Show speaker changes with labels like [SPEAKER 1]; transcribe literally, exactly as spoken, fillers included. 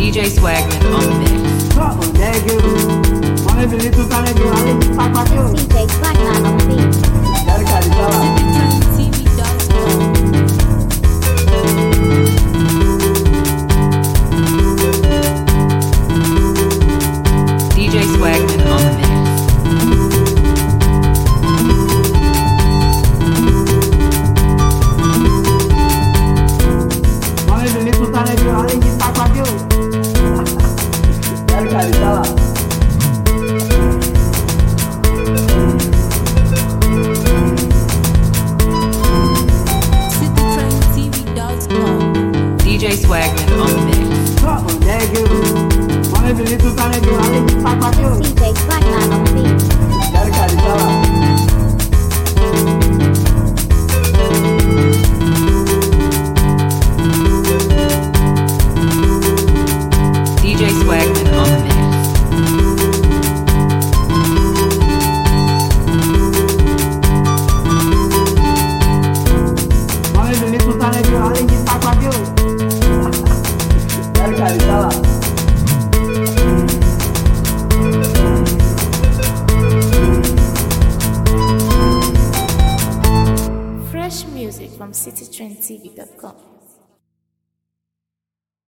[SPEAKER 1] D J Swagman on the mix.
[SPEAKER 2] D J Swagman on the beat.
[SPEAKER 1] D J Swagman on the mix. D J Swagman on the mix.
[SPEAKER 2] D J Swagman on the beat.
[SPEAKER 1] D J Swagman on the mix.
[SPEAKER 3] Fresh music from city trend t v dot com.